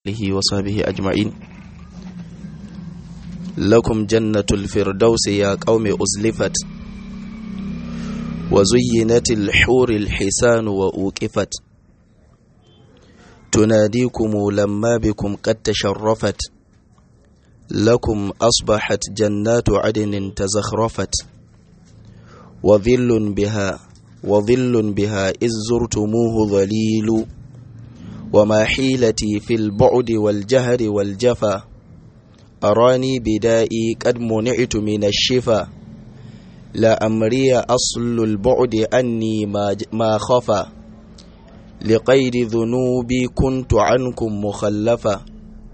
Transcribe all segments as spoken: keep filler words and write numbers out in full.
آله وصحبه أجمعين. لكم جنة الفردوس يا قوم أزلفت، وزينت الحور الحسان وأوقفت، تناديكم لما بكم قد تشرفت، لكم أصبحت جنات عدن تزخرفت، وظل بها وظل بها إذ زرتموه ظليل، وما حيلتي في البعد والجهر والجفا، أراني بدائي قد منعت من الشفا، لا أمري أصل البعد أني ما خفا، لقيد ذنوبي كنت عنكم مخلفا،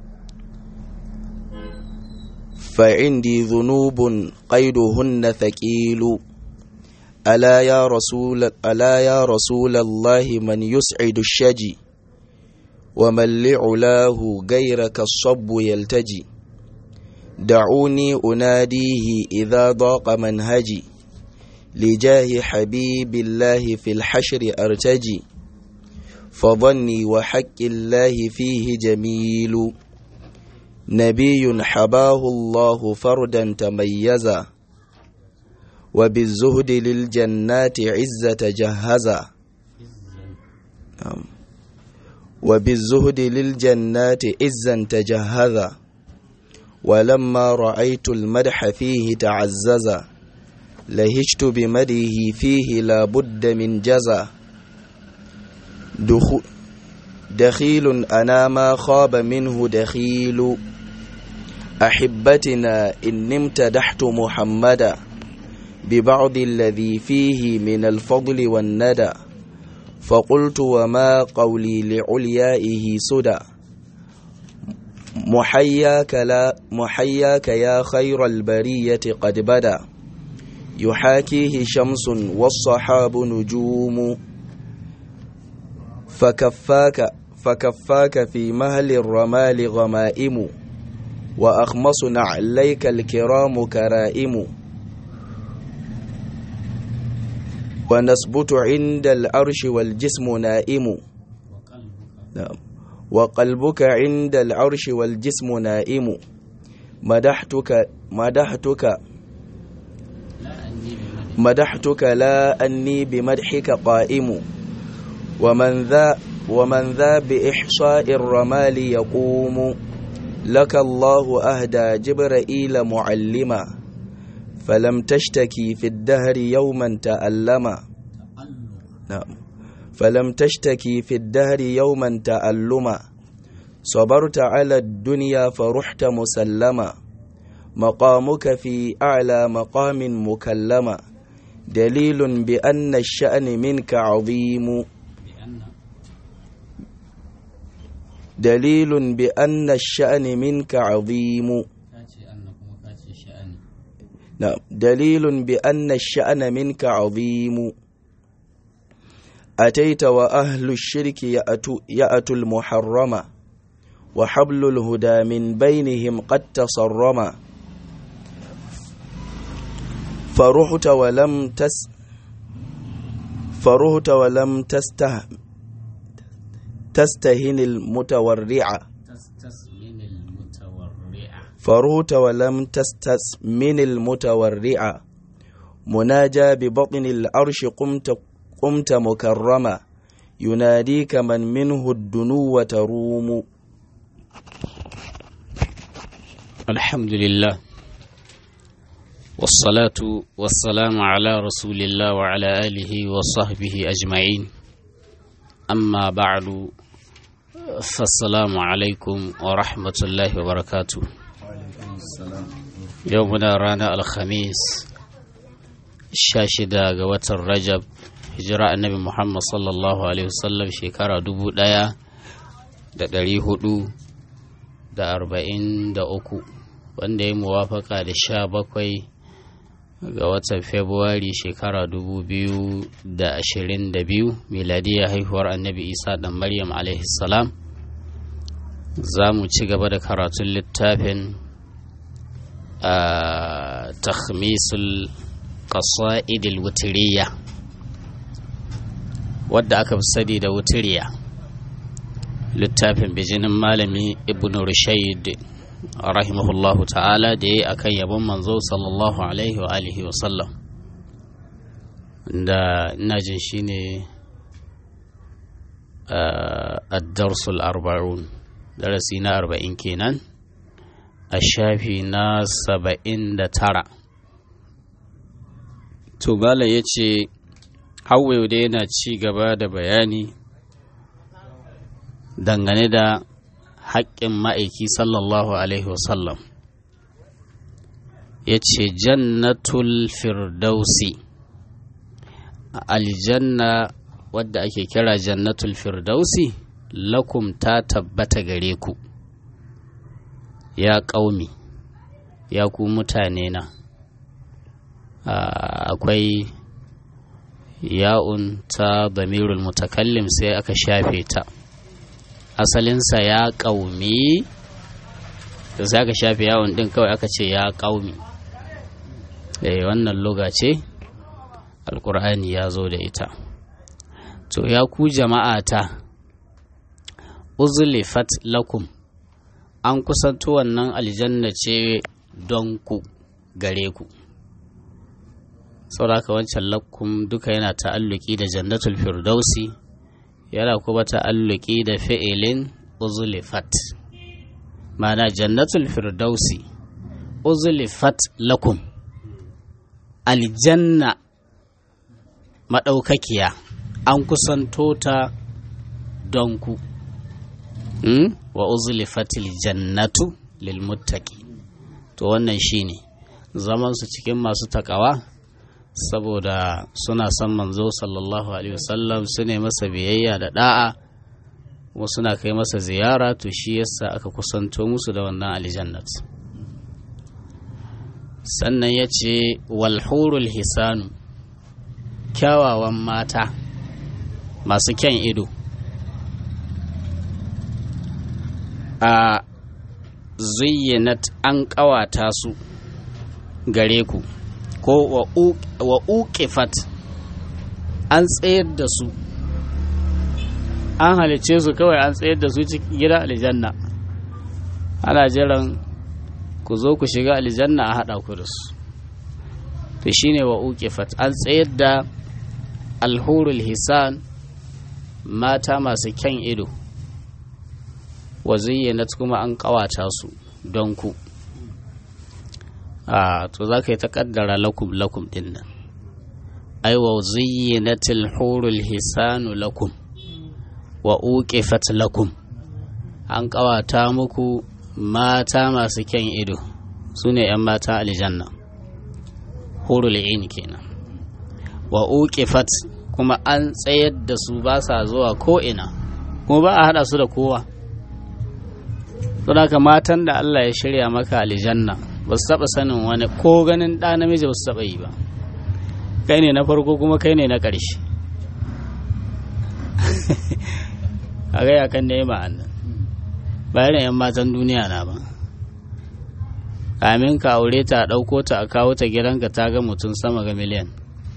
فعندي ذنوب قيدهن ثقيل، ألا يا رسول ألا يا رسول الله من يسعد الشجي، ومن لعلاه غيرك الصب يلتجي، دعوني أناديه إذا ضاق منهجي، لجاه حبيب الله في الحشر أرتجي، فظني وحق الله فيه جميل، نبي حباه الله فردا تميزا، وبالزهد للجنات عزة جهزا، وبالزهد للجنات عزا تجهزا، ولما رأيت المدح فيه تعززا، لهجت بمده فيه لا بد من جزا، دخيل أنا ما خاب منه دخيل، أحبتنا إن امتدحت محمدا، ببعض الذي فيه من الفضل والندى، فقلت وما قولي لعليائه سدى، محياك, لا محياك يا خير البرية قد بدا، يحاكيه شمس والصحاب نجوم، فكفاك, فكفاك في مهل الرمال غمائم، وأخمص نعليك الكرام كرائم، ونثبت عند العرش والجسم نائم، وقلبك عند العرش والجسم نائم، مدحتك مدحتك مدحتك لا أني بمدحك قائم، ومن ذا ومن ذا بإحصاء الرمال يقوم، لك الله أهدى جبرائيل معلما، فلم تشتكي في الدهر يوما تألما، نعم فلم تشتكي في الدهر يوما تألما، صبرت على الدنيا فرحت مسلما، مقامك في أعلى مقام مكلما، دليل بأن الشأن منك عظيم، دليل بأن الشأن منك عظيم، نعم دليل بأن الشأن منك عظيم، أتيت وأهل الشرك يأتوا, يأتوا المحرمة، وحبل الهدى من بينهم قد تصرما، فرحت ولم تس فرحت ولم تسته تستهن المتورعة فرحت ولم تستسمن المتورعة، مناجى ببطن العرش قمت قمت مكرما، يناديك من منه الدنو تروم. الحمد لله، والصلاة والسلام على رسول الله وعلى آله وصحبه أجمعين، أما بعد، فالسلام عليكم ورحمة الله وبركاته. يومنا رانا الخميس الشاشدة قوة الرجب، hijira annabi Muhammad sallallahu alaihi wasallam shekara dubu ɗaya da ɗari hudu da arba'in da uku, wanda ya muwafaka da sha bakwai ga watan Fabrairu shekara dubu biyu da ashirin da biyu miladiyya haihuwar annabi Isa ɗan Maryam alaihi salam. Za mu ci gaba da karatun littafin a takhmisul qasa'idil wutiriyya, wadda aka fi sani da wutiriya, littafin bijinin malami ibn rushayd rahimahullahu ta'ala da ya akan yabon manzo sallallahu alaihi wa alihi wa sallam, da ina jin shine ad-darsul arba'un, darasi na arba'in kenan, a shafi na saba'in da tara. To bala ya ce hauwa da yana ci gaba da bayani dangane da haƙƙin ma'aiki sallallahu alaihi wasallam. Ya ce jannatul firdausi, aljanna wadda ake kira jannatul firdausi, lakum ta tabbata gare ku ya ƙaumi, ya ku mutane na. Akwai ya'un ta damirul mutakallim sai aka shafe ta, asalinsa ya ƙaumi, da sai aka shafe ya'un ɗin kawai aka ce ya ƙaumi. Eh, wannan loga ce alƙur'ani ya zo da ita. To ya ku jama'ata, uzlifat lakum, an kusanto wannan aljanna ce don ku, gare ku. sauraka wancan lakum duka yana ta'alluki da jannatul firdausi, yana kuma ta'alluki da fi'ilin uzlifat, ma'ana jannatul firdausi uzlifat lakum, aljanna maɗaukakiya an kusanto ta don ku. Hmm? wa uzlifatil jannatu lil muttaqi. To wannan shine zaman su cikin masu takawa, saboda suna son manzo sallallahu alaihi wasallam, su ne masa biyayya da da'a, kuma suna kai masa ziyara, to shi yasa aka kusanto musu da wannan aljannat. Sannan ya ce walhurul hisanu, kyawawan mata masu kyan ido, a zuyyanat an ƙawata su gare ku, ko wa uqifat an tsayar da su, an halice su kawai an tsayar da su cikin gidan aljanna, ana jiran ku zo ku shiga aljanna a haɗa ku da su. To shine wa uqifat, an tsayar da alhurul hisan, mata masu kyan ido, wa zayyanat kuma an ƙawata su don ku. a to za ka yi ta kaddara lakum lakum din nan, ai wa zayyanatil hurul hisanu lakum wa uqifat lakum, an kawata muku mata masu kyan ido, su ne yan mata aljanna, hurul ain kenan. wa uqifat kuma an tsayar da su, ba sa zuwa ko ina, kuma ba a hada su da kowa. don haka matan da Allah ya shirya maka aljanna ba su taɓa sanin wani ko ganin ɗa namiji ba su taɓa yi ba, kai ne na farko kuma kai ne na ƙarshe. a gaya kan ne ma'annan bayan yan matan duniya na ba, kamin ka aure ta, ɗauko ta a kawo ta gidanka, ta ga mutum sama ga miliyan.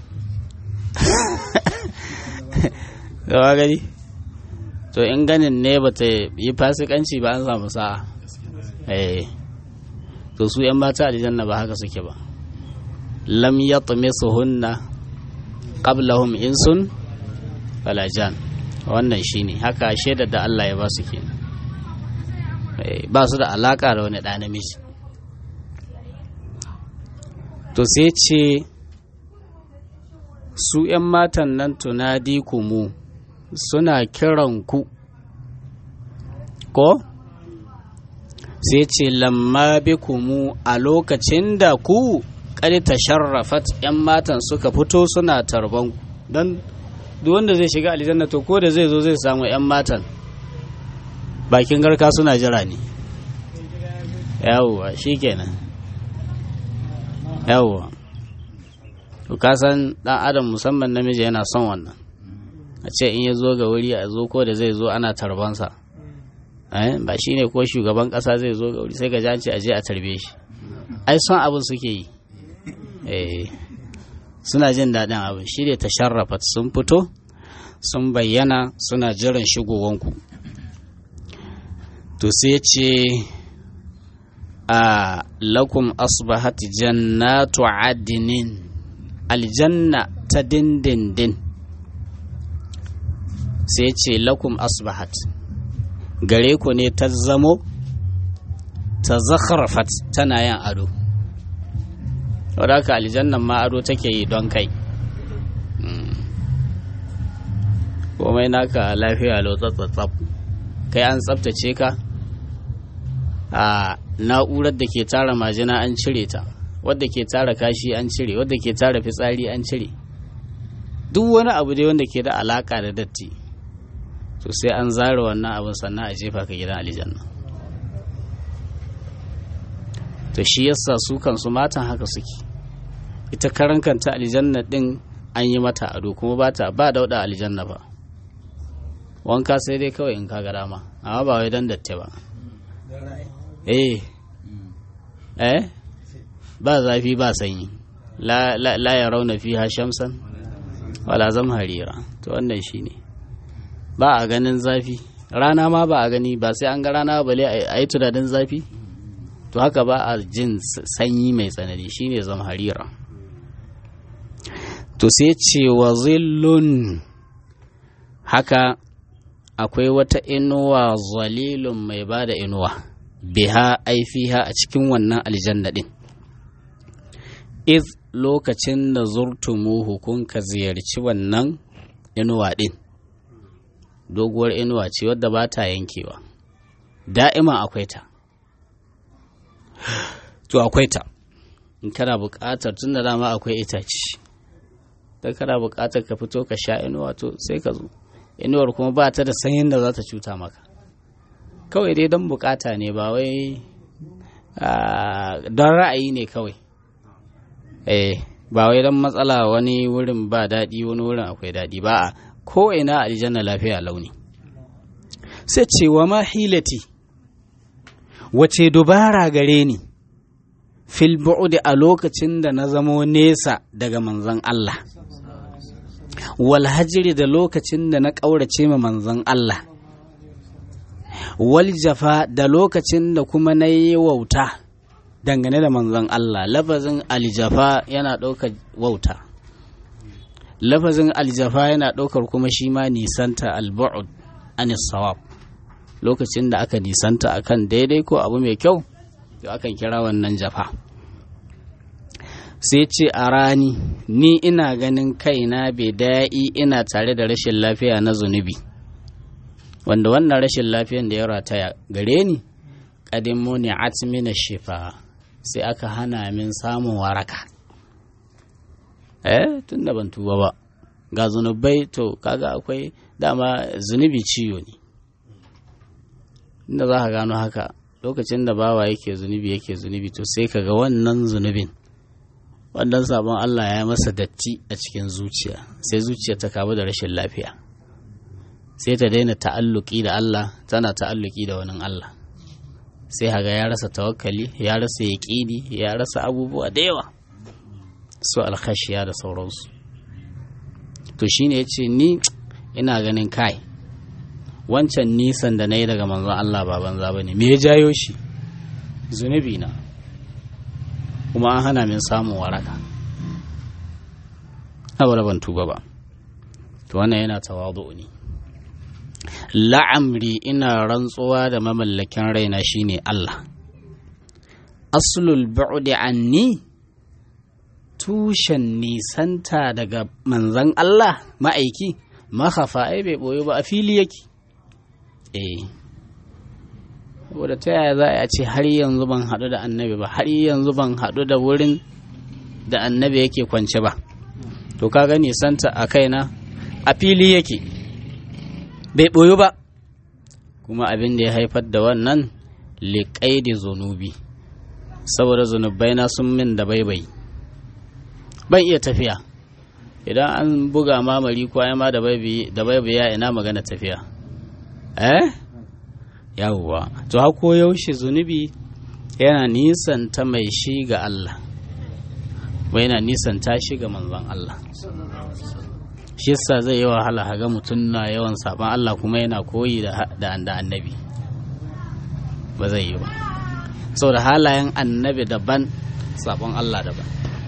gawa gani to in ganin ne ba ta yi fasikanci ba, an samu sa'a. eh to su yan mata aljanna ba haka suke ba, lam yatmisuhunna qablahum insun wala jan. wannan shine haka shaidar da Allah ya ba su kenan, ba su da alaka da wani ɗa namiji. to sai ce su yan matan nan tunadi kumu, suna kiran ku, ko sai ce lamma bikumu, a lokacin da ku kadi tasharrafat, yan matan suka fito suna tarban ku. dan duk wanda zai shiga aljanna to ko da zai zo zai samu yan matan bakin garka suna jira ne. yawwa shikenan, yawwa to ka san dan adam musamman namiji yana son wannan, a ce in ya zo ga wuri a zo ko da zai zo ana tarbansa. eh ba shine ko shugaban kasa zai zo ga wuri sai ga janci a je a tarbe shi, ai son abin suke yi. eh suna jin daɗin abin, shi ne tasharrafat, sun fito sun bayyana suna jiran shigowanku. to sai ce a lakum asbahat jannatu adinin, aljanna ta dindindin. sai ce lakum asbahat, gare ku ne ta zamo ta zakharafat, tana yin ado. wadda haka aljannan ma ado take yi don kai. komai naka lafiya lau tsatsatsaf, kai an tsabtace ka, a na'urar da ke tara majina an cire ta, wadda ke tara kashi an cire, wadda ke tara fitsari an cire, duk wani abu dai wanda ke da alaka da datti to sai an zara wannan abin sannan a jefa ka gidan aljanna. to shi yasa su kansu matan haka suke, ita karan kanta aljanna din an yi mata ado kuma ba ta ba dauda aljanna ba, wanka sai dai kawai in ka ga dama, amma ba wai dan datte ba. eh eh ba zafi ba sanyi, la la, la ya rauna fiha shamsan wala zamharira. to wannan shine, ba a ganin zafi, rana ma ba a gani, ba sai an ga rana bale a yi tunanin zafi. to haka ba a jin sanyi mai tsanani, shine zamharira. to sai ce wa zillun, haka akwai wata inuwa zalilun mai ba da inuwa, biha aifiha a cikin wannan aljanna din. iz lokacin da zurtumuhu kun ka ziyarci wannan inuwa din, doguwar inuwa ce wadda ba ta yankewa, da'ima akwai ta. to akwai ta in kana buƙatar, tun da dama akwai itace, da kana buƙatar ka fito ka sha inuwa to sai ka zo. inuwar kuma ba ta da sanyin da za ta cuta maka, kawai dai don buƙata ne, ba wai don ra'ayi ne kawai. eh ba wai don matsala wani wurin ba daɗi wani wurin akwai daɗi ba, a ko ina aljanna lafiya launi. sai ce wa ma hilati, wace dubara gare ni, fil bu'di a lokacin da na zamo nesa daga manzon Allah, wal hajri da lokacin da na ƙaurace ma manzon Allah, wal jafa da lokacin da kuma na yi wauta dangane da manzon Allah. lafazin aljafa yana ɗaukar wauta, lafazin aljafa yana ɗaukar kuma shi ma nisanta al-bu'd anis sawab, lokacin da aka nisanta akan daidai ko abu mai kyau to akan kira wannan jafa. sai ce a rani, ni ina ganin kaina bai da'i, ina tare da rashin lafiya na zunubi, wanda wannan rashin lafiyan da ya rataya gare ni kadin muni atmina shifa, sai aka hana min samun waraka. eh tun da ban tuba ba ga zunubai, to kaga akwai dama zunubi ciwo ne, inda za ka gano haka lokacin da bawa yake zunubi yake zunubi to sai kaga wannan zunubin, wannan sabon Allah ya masa datti a cikin zuciya, sai zuciya ta kamu da rashin lafiya, sai ta daina ta'alluki da Allah, tana ta'alluki da wani Allah, sai haga ya rasa tawakkali, ya rasa yaqini, ya rasa abubuwa da yawa, su alkhashiya da sauransu. to shine yace ni ina ganin kai wancan nisan da nayi daga manzon Allah ba banza bane, me ya jayo shi? zunubi na, kuma an hana min samun waraka, saboda ban tuba ba. to wannan yana tawadu ne. la'amri, ina rantsuwa da mamallakin raina shine Allah. aslul bu'di anni, tushen nisanta daga manzon Allah ma'aiki, makhafa ai bai boye ba, a fili yake. eh saboda ta yaya za a ce har yanzu ban haɗu da annabi ba, har yanzu ban haɗu da wurin da annabi yake kwance ba, to ka ga nisanta a kaina a fili yake, bai ɓoyo ba. kuma abin da ya haifar da wannan liƙaidi zunubi, saboda zunubai na sun min da baibai, ban iya tafiya. idan an buga mamari kwaya ma da baibai ya ina magana tafiya. eh yawwa, to hako yaushe zunubi yana nisanta mai shi ga Allah, bai yana nisanta shi ga manzon Allah. shi yasa zai yi wahala haga mutum na yawan saban Allah kuma yana koyi da da annabi. ba zai yi ba saboda halayen annabi daban sabon Allah daban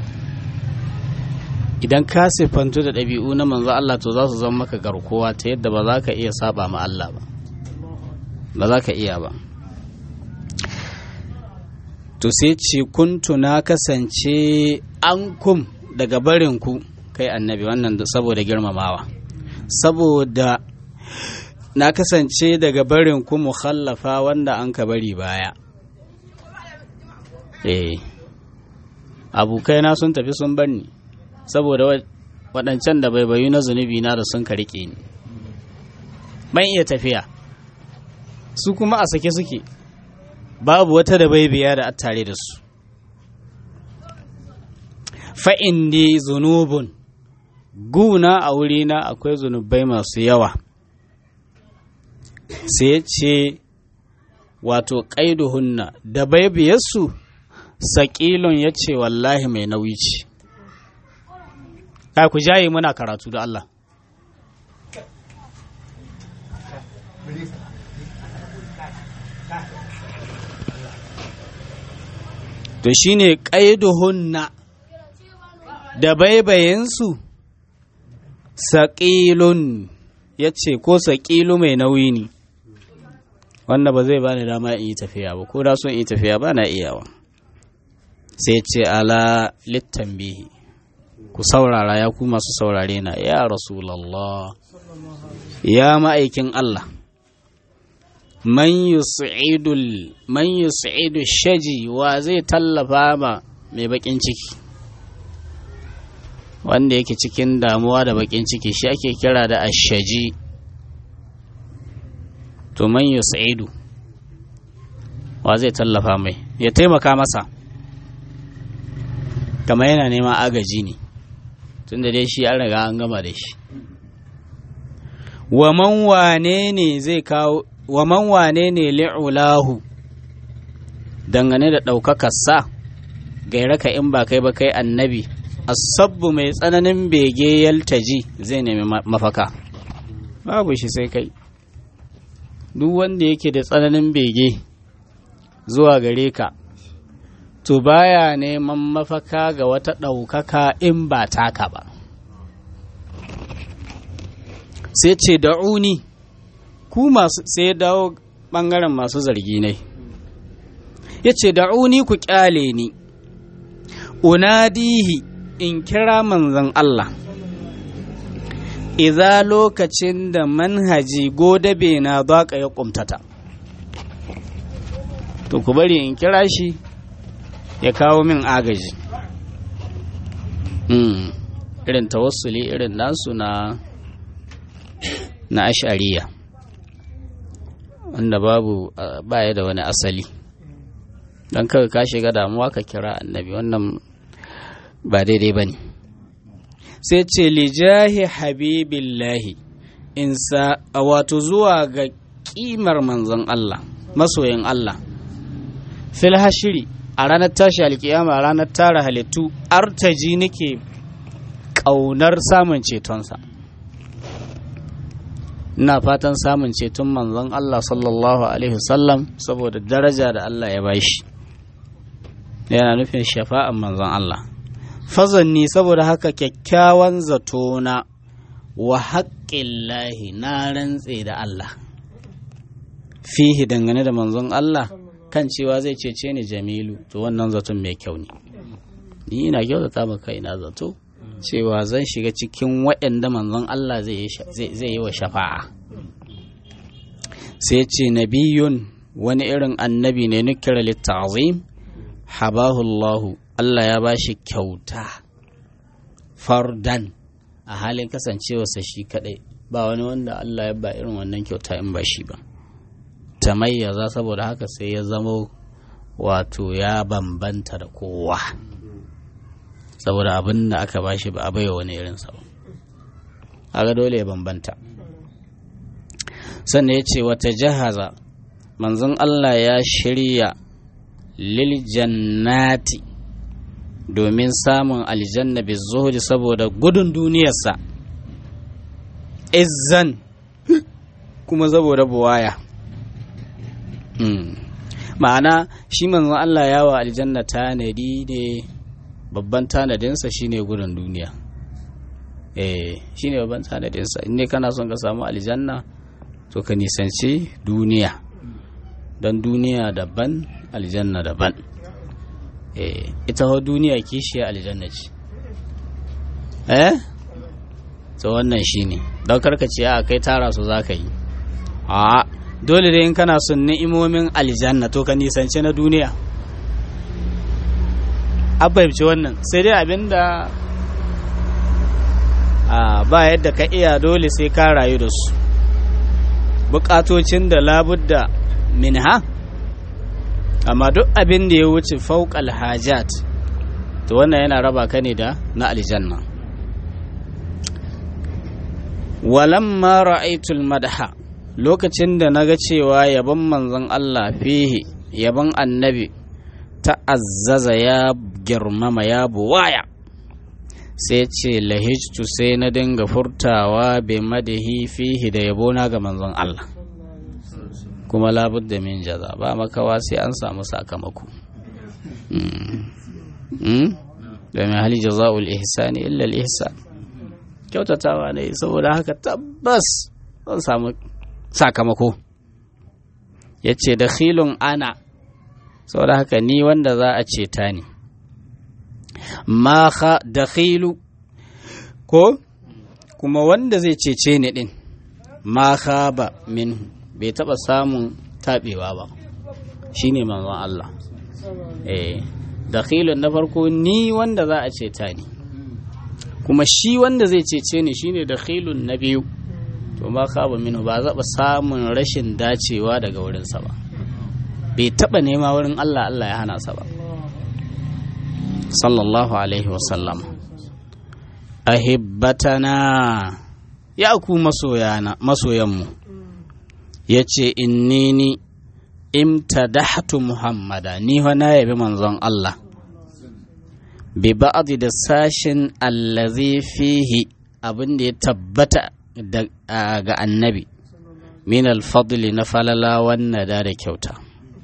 idan ka siffantu da ɗabi'u na manzo Allah to za su zama maka garkuwa ta yadda ba za ka iya saba ma Allah ba ba za ka iya ba to sai ce kuntu na kasance an kum daga barinku kai annabi wannan saboda girmamawa saboda na kasance daga barinku mukhallafa wanda an ka bari baya eh abokaina sun tafi sun bar ni saboda waɗancan da bai bayu na zunubi na da sun ka riƙe ni ban iya tafiya su kuma a sake suke babu wata da bai biya da attare da su fa'in ne zunubun guna a wurina akwai zunubai masu yawa sai ya ce wato ƙaiduhunna da bai biyarsu saƙilun ya ce wallahi mai nauyi ce ku jaye muna karatu da Allah to shine ƙaiduhunna da baibayensu saƙilun ya ce ko saƙilu mai nauyi ne wanda ba zai bani dama in yi tafiya ba ko da son yi tafiya ba na iyawa sai ce ala littanbihi ku saurara ya ku masu saurare na ya rasulallah ya ma'aikin Allah man yus'idul man yus'idu shaji wa zai tallafa ma mai bakin ciki wanda yake cikin damuwa da bakin ciki shi ake kira da ashaji to man yus'idu wa zai tallafa mai ya taimaka masa kamar yana neman agaji ne tunda dai shi an riga an gama da shi wa man wane ne zai kawo wa man wane ne li'ulahu dangane da ɗaukakar sa gairaka in ba kai ba kai annabi asabbu mai tsananin bege yaltaji zai nemi mafaka babu shi sai kai duk wanda yake da tsananin bege zuwa gare ka to baya neman mafaka ga wata ɗaukaka in ba taka ba sai ce da'uni ku masu sai dawo ɓangaren masu zargi ne ya ce da'uni ku ƙyale ni unadihi in kira manzon Allah idza lokacin da manhaji godabe na baka ya kumtata to ku bari in kira shi ya kawo min agaji mm. irin tawassuli irin nasu na na ash'ariya wanda babu baya da wani asali don kawai ka shiga damuwa ka kira annabi wannan ba daidai ba ne sai ce lijahi habibillahi insa wato zuwa ga kimar manzon Allah masoyin Allah fil hashiri a ranar tashi alkiyama ranar tara halittu artaji nake ƙaunar samun cetonsa ina fatan samun ceton manzon Allah sallallahu alaihi wasallam saboda daraja da Allah ya bashi yana nufin shafa'an manzon Allah fazanni saboda haka kyakkyawan zatona wa haƙƙillahi na rantse da Allah fihi dangane da manzon Allah kan cewa zai cece ni jamilu to wannan zaton mai kyau ne ni ina kyautata maka ina zato cewa zan shiga cikin waɗanda manzon Allah zai yi wa shafa'a sai ce nabiyun wani irin annabi ne nukira litta'zim habahu Allahu Allah ya bashi kyauta fardan a halin kasancewarsa shi kadai ba wani wanda Allah ya ba irin wannan kyauta in ba shi ba tamayyaza saboda haka sai ya zamo wato ya bambanta da kowa saboda abin da aka bashi ba a baiwa wani irinsa ba haka dole ya bambanta sannan ya ce wata jahaza manzon Allah ya shirya lil jannati domin samun aljanna bi zuhudi saboda gudun duniyarsa izzan kuma saboda buwaya ma'ana shi manzon Allah ya wa aljanna tanadi ne, babban tanadinsa shine gudun duniya. eh shine babban tanadinsa. In ne kana son ka samu aljanna to ka nisanci duniya, don duniya daban aljanna daban. eh ita ho duniya kishiya aljanna ce. eh to wannan shine don karka ce a kai tara su zaka yi. a dole dai in kana son ni'imomin aljanna to ka nisanci na duniya. abbaibci wannan sai dai abinda a ba yadda ka iya, dole sai ka rayu da su, bukatocin da labudda minha. amma duk abin da ya wuce fauqal hajat to wannan yana raba ka ne da na aljanna. walamma ra'aytul madha, lokacin da naga cewa yabon manzon Allah fihi, yabon annabi, ta'azzaza ya girmama ya buwaya, sai ce lahijtu sai na dinga furtawa bi madahi fihi da yabona ga manzon Allah, kuma labudda min jaza, ba makawa sai an samu sakamako. domin hali jaza'ul ihsani illa al ihsan, kyautatawa ne, saboda haka tabbas zan samu sakamako. yace dakhilun ana, saboda haka ni wanda za a ceta ni. ma kha dakhilu, ko kuma wanda zai cece ni din, ma khaba minhu, bai taba samun tabewa ba, shine manzon Allah. eh dakhilun na farko ni wanda za a ceta ni, kuma shi wanda zai cece ni shine dakhilun na biyu. to ma khaba minhu, ba zaba samun rashin dacewa daga wurinsa ba, bai taba nema wurin Allah Allah ya hana sa ba, sallallahu alaihi wasallam. ahibbatana, ya ku masoyana, masoyanmu, yace innini imtadahtu muhammada, ni fa na yabi manzon Allah, bi ba'di da sashin allazi fihi, abin da ya tabbata ga annabi, min alfadli na falala wannan da da kyauta.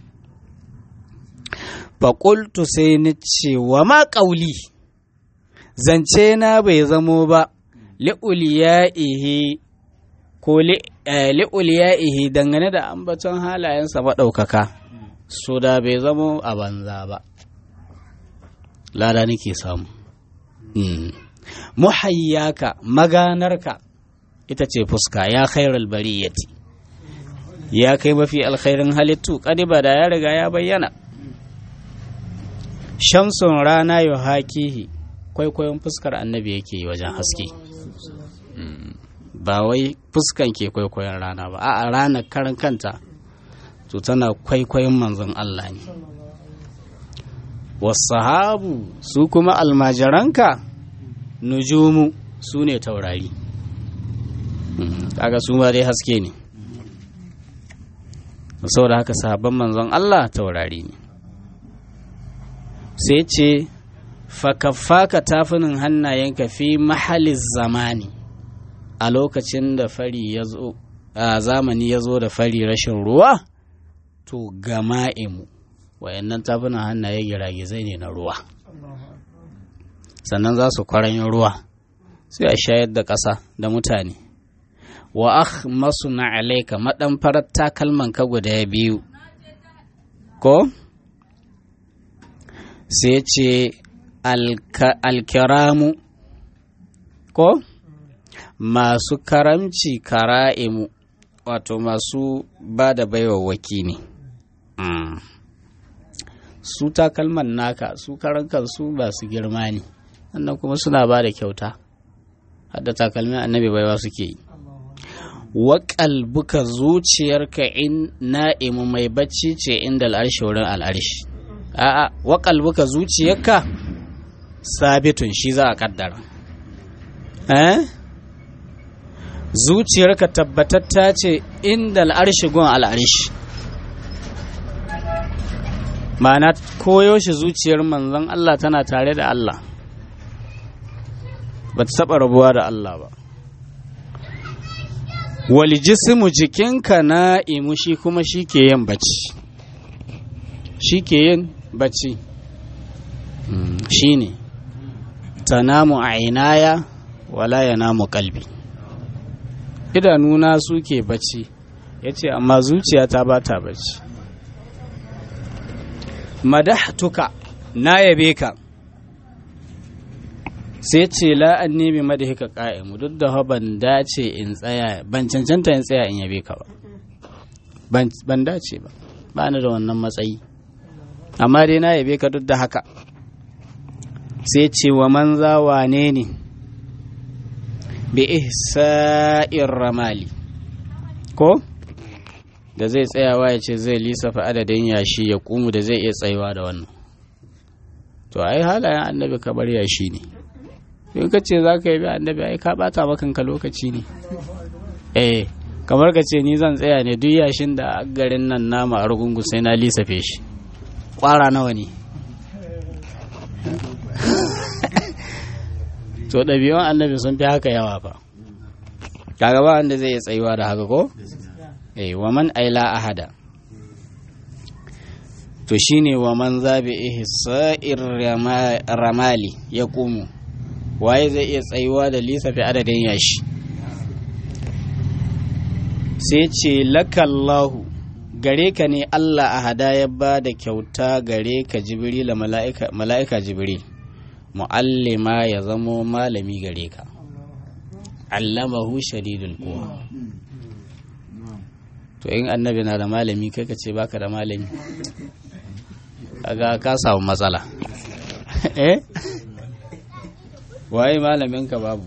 faƙultu sai ni ce wa ma ƙauli, zance na bai zamo ba li'uliya'ihi ko li'uliya'ihi dangane da ambaton halayensa maɗaukaka, so da bai zamo a banza ba, lada nake samu. muhayyaka, maganarka ita ce fuska, ya khairal bariyati, ya kai mafi alkhairin halittu, ƙadiba da ya riga ya bayyana. shamsun rana yau hakihi, kwaikwayon fuskar annabi yake yi wajen haske, ba wai fuskan ke kwaikwayon rana ba, a ranar karan kanta to tana kwaikwayon manzon Allah ne. wasahabu, su kuma almajiranka, nujumu, su ne taurari, kaga su ma dai haske ne, saboda haka sahabban manzon Allah taurari ne. sai ce fakafaka tafinin hannayenka fi mahalin zamani, a lokacin da fari ya zo, a zamani ya zo da fari rashin ruwa, to gama'imu, wayannan tafinin hannaye giragizai ne na ruwa, sannan za su kwaranyin ruwa sai a shayar da ƙasa da mutane. wa akhmasu na alaika, maɗan farar takalman ka guda biyu, ko sai ce alkiramu, ko masu karamci, kara'imu, wato masu ba da baiwawaki ne. mm. su takalman naka, su karan kansu ba su girma ne, sannan kuma suna ba da kyauta, hadda takalmin annabi baiwa suke yi. wa kalbuka, zuciyarka in na'imu, mai bacci ce inda al'arshi, wurin al'arshi. a'a wa kalbuka, zuciyarka sabitun, shi za a kaddara. eh zuciyarka tabbatatta ce inda al'arshi, gun al'arshi, ma'ana koyaushe zuciyar manzon Allah tana tare da Allah, ba ta taɓa rabuwa da Allah ba. wal jismu, jikinka na'imu, shi kuma shi ke yin bacci. shi ke yin bacci shi ne tanamu ainaya wala yanamu kalbi idanuna suke bacci ya ce amma zuciyata ba ta bacci madahtuka na yabe ka sai ce la'an nemi madahika ƙa'imu duk da ban dace in tsaya ban cancanta in tsaya in yabe ka ba ban dace ba ba ni da wannan matsayi amma dai na yabe ka duk da haka sai ce wa manza wane ne bi ihsa'ir ramali ko da zai tsayawa ya ce zai lissafa adadin yashi ya kumu da zai iya tsayawa da wannan to ai halayen annabi kamar yashi ne in ka ce za ka yi bi annabi ai ka bata makanka lokaci ne eh kamar ka ce ni zan tsaya ne duk yashin da garin nan nama a rugungu sai na lissafe shi kwara nawa ne to ɗabi'un annabi sun fi haka yawa fa kaga ba wanda zai iya tsayuwa da haka ko eh wa man aila ahada to shine wa man zabi ihsa'ir ramali ya kumu waye zai iya tsayuwa da lissafi adadin yashi sai ce lakallahu gare ka ne Allah ahada ya ba da kyauta gare ka jibril mala'ika mala'ika jibril mu'allima ya zamo malami gare ka allamahu shadidul quwa to in annabi na da malami kai ka ce baka da malami kaga ka samu matsala eh waye malamin ka babu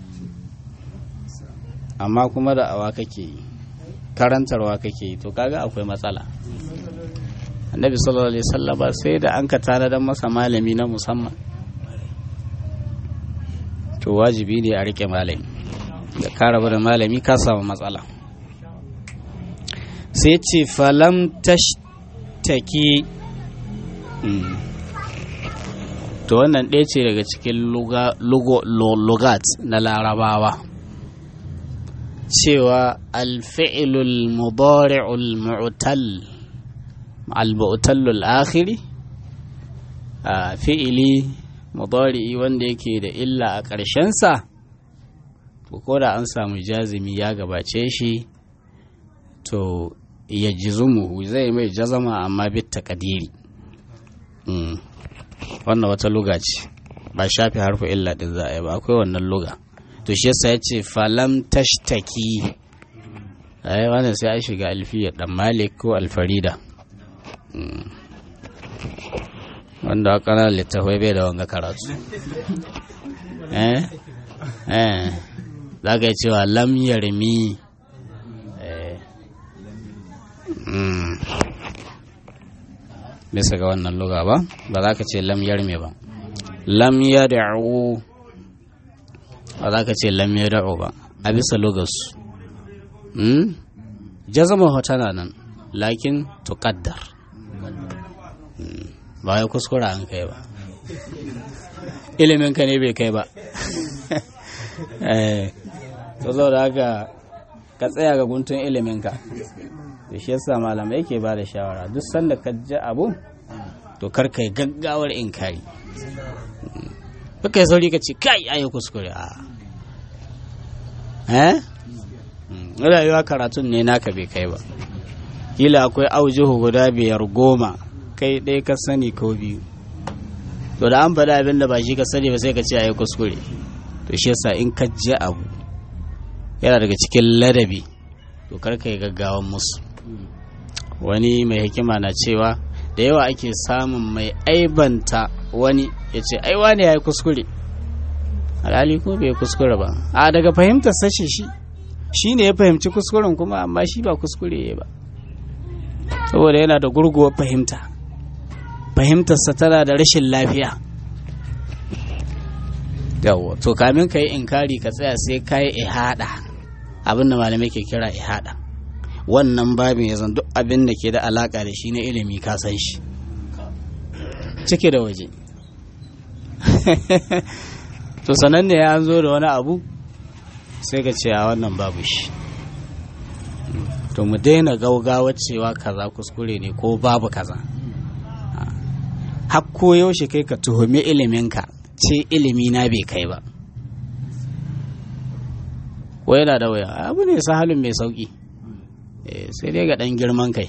amma kuma da awa kake yi karantarwa kake yi to kaga akwai matsala annabi sallallahu alaihi wasallam sai da an ka tanadar masa malami na musamman to wajibi ne a rike malami da ka rabu da malami ka samu matsala sai ce falam tashtaki to wannan ɗaya ce daga cikin lugat na larabawa cewa alfi'ilul mudari'ul mu'tal al-mu'tallul akhiri a fi'ili mudari'i wanda yake da illa a ƙarshensa to ko da an samu jazimi ya gabace shi to ya jizumu zai mai jazama amma bit taqdiri wannan wata luga ce ba shafi harfu illa din za a yi ba akwai wannan luga to shi yasa ya ce falam tashtaki ai wannan sai a shiga alfiyar dan malik ko alfarida wanda aka na littafai bai da wanga karatu eh eh za ka yi cewa lam yarmi eh bisa ga wannan luga ba ba za ka ce lam yarme ba lam yad'u ba za ka ce lam yad'u ba a bisa lugarsu hmm? jazama hotana nan lakin tuqaddar hmm. ba ya kuskura an kai ba ilimin ka ne bai kai ba eh to zo da haka ka tsaya ga guntun ilimin ka da shi yasa malamai yake ba da shawara duk sanda ka ji abu to kar kai gaggawar inkari kai sauri ka ce kai ayi kuskure a eh rayuwa karatun ne naka bai kai ba kila akwai aujuhu guda biyar goma kai ɗaya ka sani ko biyu to da an faɗa abin da ba shi ka sani ba sai ka ce ayi kuskure to shi yasa in ka ji abu yana daga cikin ladabi to kar kai gaggawan musu wani mai hikima na cewa da yawa ake samun mai aibanta wani ya ce ai wani ya yi kuskure alhali ko bai kuskure ba a daga fahimtar sashe shi shi ne ya fahimci kuskuren kuma amma shi ba kuskure ya ba saboda yana da gurguwar fahimta fahimtarsa tana da rashin lafiya yawo to kamin ka yi inkari ka tsaya sai ka yi ihada abin da malamai ke kira ihada wannan babin ya zan duk abin da ke da alaka da shi na ilimi ka san shi cike da waje to sanan ne ya zo da wani abu sai ka ce a wannan babu shi to mu daina gaugawa cewa kaza kuskure ne ko babu kaza hakko yaushe kai ka tuhumi iliminka ce ilimi na bai kai ba ko yana da waya abu ne sahalin mai sauki sai dai ga ɗan girman kai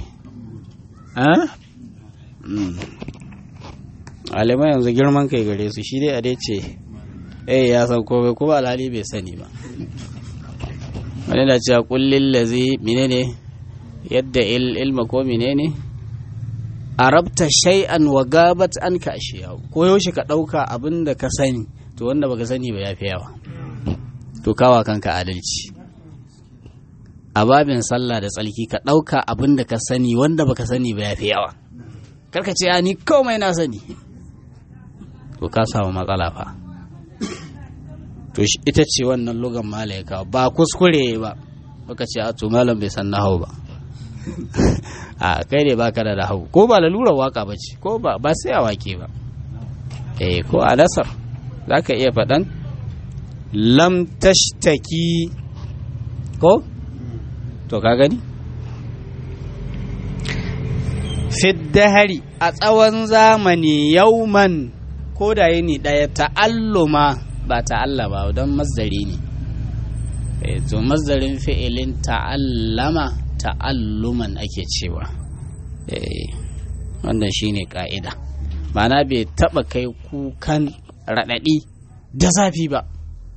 alimai yanzu girman kai gare su shi dai a dai ce eh ya san komai kuma alhali bai sani ba wani da cewa kullin lazi menene yadda ilma ko menene arabta shay'an wa gabat an ka ashiya ko yaushe ka ɗauka abin da ka sani to wanda baka sani ba ya fi yawa to kawa kanka adalci a babin sallah da tsalki ka ɗauka abin da ka sani wanda baka sani ba ya fi yawa karka ce ni komai na sani to ka samu matsala fa to ita ce wannan lugan malaika ba kuskure ba baka ce a to malam bai san nahau ba a kai ne baka da nahau ko ba lalurar waka ba ce ko ba ba sai a wake ba eh ko a nasar zaka iya faɗan lam tashtaki ko to ka gani fiddahari a tsawon zamani yauman ko da yini ɗaya ta'alluma ba ta'allama don mazdari ne to mazdarin fi'ilin ta'allama ta'alluman ake cewa wannan shine ka'ida ma'ana bai taba kai kukan raɗaɗi da zafi ba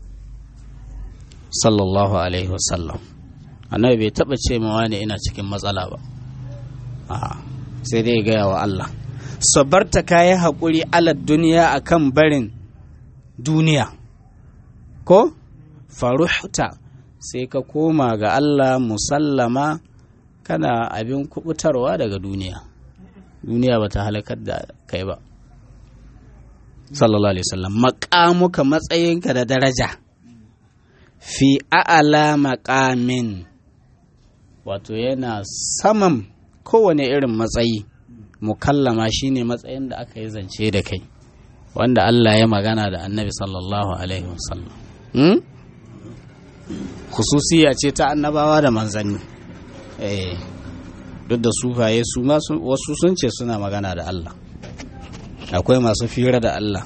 sallallahu alaihi wasallam annabi bai taba ce ma wani ina cikin matsala ba sai dai gaya wa Allah sabarta kayi haƙuri alad duniya akan barin duniya ko faruhta sai ka koma ga Allah musallama kana abin kubutarwa daga duniya duniya ba ta halakar da kai ba sallallahu alaihi wasallam maqamuka matsayinka da daraja fi a'ala maqamin wato yana saman kowane irin matsayi mukallama shine matsayin da aka yi zance da kai wanda Allah ya magana da annabi sallallahu alaihi wasallam hmm? khususiya ce ta annabawa da manzanni eh duk da sufaye su ma wasu sun ce suna magana da Allah akwai masu fira da Allah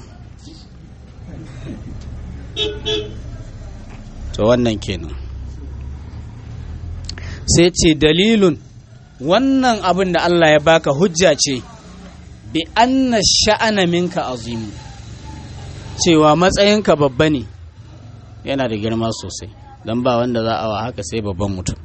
to wannan kenan sai ce dalilun wannan abin da Allah ya baka hujja ce bi anna sha'ana minka azimu cewa matsayinka babba ne yana da girma sosai don ba wanda za a wa haka sai babban mutum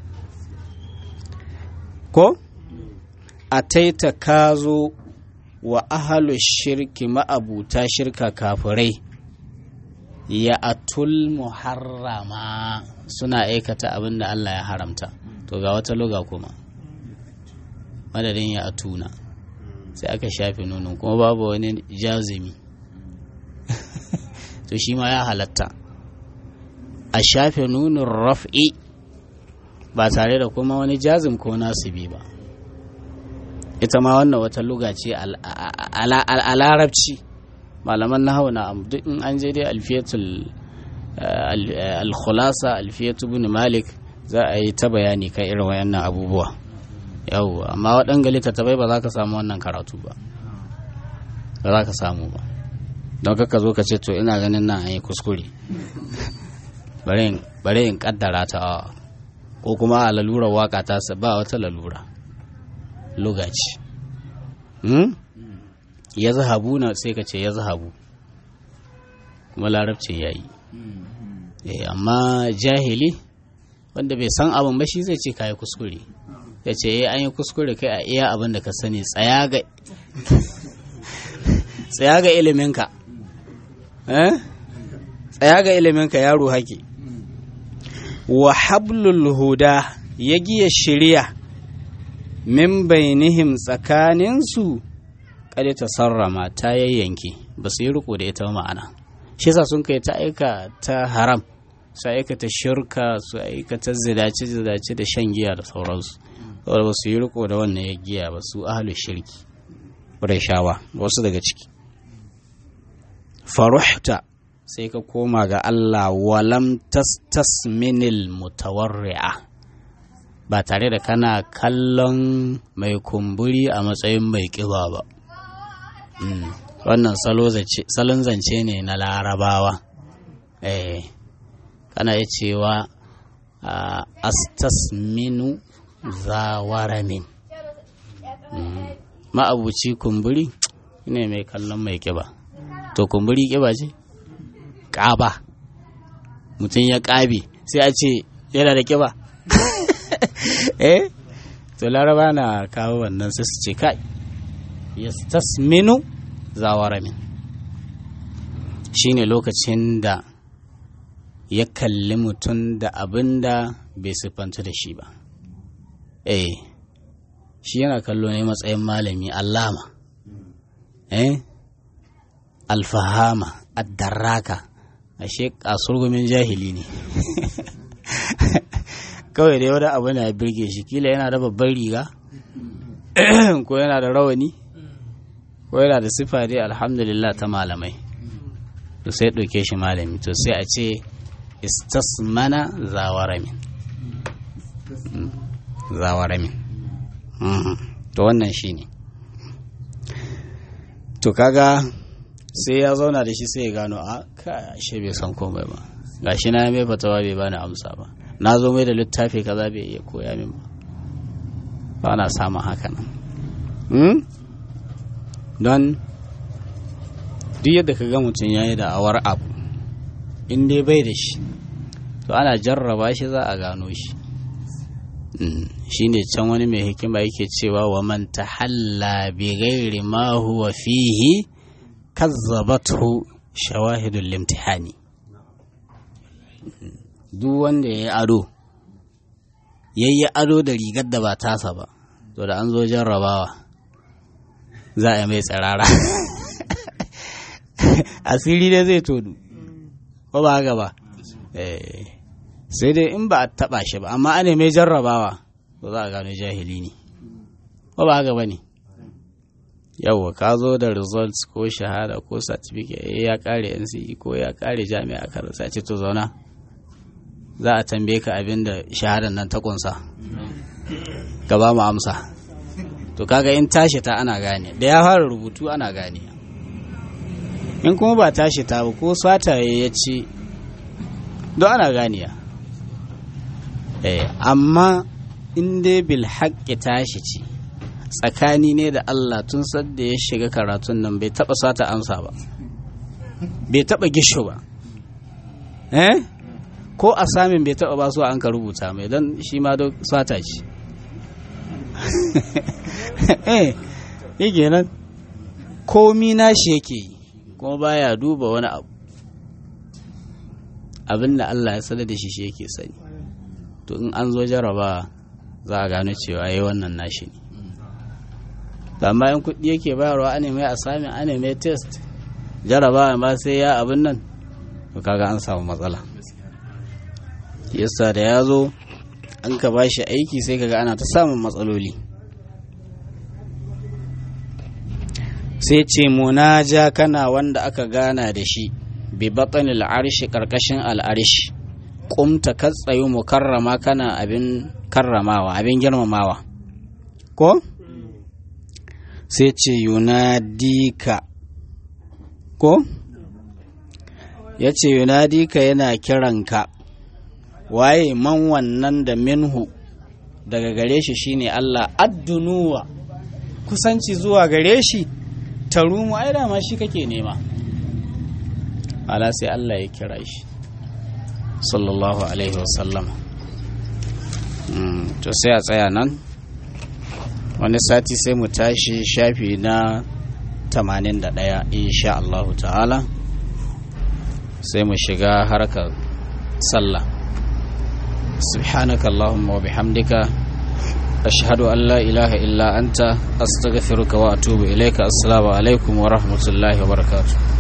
ko a taita ka zo wa ahalu shirki ma'abuta shirka kafirai ya atul muharrama suna aikata abin da Allah ya haramta to ga wata luga kuma madadin ya atuna sai aka shafe nunin kuma babu wani jazimi to shi ma ya halatta a shafe nunin raf'i ba tare da kuma wani jazim ko nasibi ba ita ma wannan wata luga ce a larabci malaman nahawu na duk in an je dai alfiyatul al-khulasa alfiyatu ibn malik za a yi ta bayani kan irin wayannan abubuwa yau amma waɗanga littattafai ba za ka samu wannan karatu ba ba za ka samu ba don ka zo ka ce to ina ganin nan an yi kuskure bari in kaddara ta ko kuma a lalurar waka ta ba wata lalura lugaci ya zahabu na sai ka ce ya zahabu kuma larabcin ya yi amma jahili wanda bai san abin ba shi zai ce ka yi kuskure ya ce ya an yi kuskure kai a iya abin da ka sani tsaya ga iliminka tsaya ga iliminka yaro hake wa hablul huda ya giya shirya min bainihim tsakaninsu kada ta sarrama ta yayyanke ba su yi riko da ita ma'ana shi yasa sun kai ta aika ta haram su aikata shirka su aikata zidace zidace da shan giya da sauransu saboda ba su yi riko da wannan ya giya ba su ahlus shirki shawa wasu daga ciki faruhta sai ka koma ga Allah walam tastasminil mutawarri'a ba tare da kana kallon mai kumburi a matsayin mai kiba ba wannan salon zance ne na larabawa. eh kana ya cewa astasminu zawaramin, ma'abuci kumburi ne mai kallon mai kiba. To kumburi kiba ce? Ƙaba, mutum ya ƙabe sai a ce yana da kiba. eh to laraba na kawo wannan sai su ce kai yastasminu zawaramin, shine lokacin da ya kalli mutum da abin da bai siffanta da shi ba. eh shi yana kallo ne matsayin malami allama, eh alfahama addaraka, ashe kasurgumin jahili ne. Kawai dai wani abu na birge shi, kila yana da babban riga ko yana da rawani ko yana da sifa dai alhamdulillah ta malamai, to sai ɗauke shi malami. To sai a ce istasmana zawaramin, zawaramin. To wannan shi ne. To kaga sai ya zauna da shi sai ya gano a ka ashe bai san komai ba, gashi na mai fatawa bai bani amsa ba, na zo mai da littafi kaza bai iya koya min ba. Ba na samun haka nan. Don duk yadda ka ga mutum ya yi da awar abu, in dai bai da shi to ana jarraba shi za a gano shi. Shi ne can wani mai hikima yake cewa wa man tahalla bi ghairi ma huwa fihi kazzabathu shawahidul limtihani. Duk wanda ya yi ado yayi ado da rigar da ba tasa ba, to da an zo jarrabawa za a yi mai tsirara. Asiri dai zai todu ba ba haka ba. Sai dai in ba a taba shi ba, amma ana mai jarrabawa to za a gano jahili ne ba ba haka ba ne. Yawwa ka zo da results ko shahada ko certificate, ya kare N C E ko ya kare jami'a kaza, sai ce to zauna za a tambaye ka abin da shahadar nan ta kunsa, ka ba mu amsa. To kaga in tashi ta ana gane, da ya fara rubutu ana gane. In kuma ba tashi ta ba ko sataye ya ce don ana ganiya. eh amma in dai bil haqqi tashi ce tsakani ne da Allah, tun sadda ya shiga karatun nan bai taba sata amsa ba, bai taba gisho ba, eh ko a samin bai taba ba su an ka rubuta mai, don shi ma don sata ce. eh yake nan komi nashi yake yi, kuma baya duba wani abu, abin da Allah ya sanar da shi shi yake sani. To in an zo jaraba za a gano cewa yayi wannan nashi ne. Amma in kuɗi yake bayarwa ane mai assignment ane mai test, jaraba ma sai ya abin nan, to kaga an samu matsala. Yasa da ya zo an ka bashi aiki sai kaga ana ta samun matsaloli. Sai ce munaja kana wanda aka gana da shi bi batnil arshi, karkashin al'arshi, kumta ka tsayu mukarrama kana abin karramawa, abin girmamawa ko. Sai ce yunadika ko, ya ce yunadika yana kiranka. Waye man wannan da minhu daga gare shi shine Allah, addunuwa kusanci zuwa gare shi, tarumu ai dama shi kake nema. Ala sai Allah ya kira shi sallallahu alaihi wasallam. To sai a tsaya nan, wani sati sai mu tashi shafi na tamanin da ɗaya insha Allah ta'ala, sai mu shiga harkar sallah. subhanaka allahumma wa bihamdika ashhadu an la ilaha illa anta astaghfiruka wa atubu ilayka. Assalamu alaikum wa rahmatullahi wa barakatuh.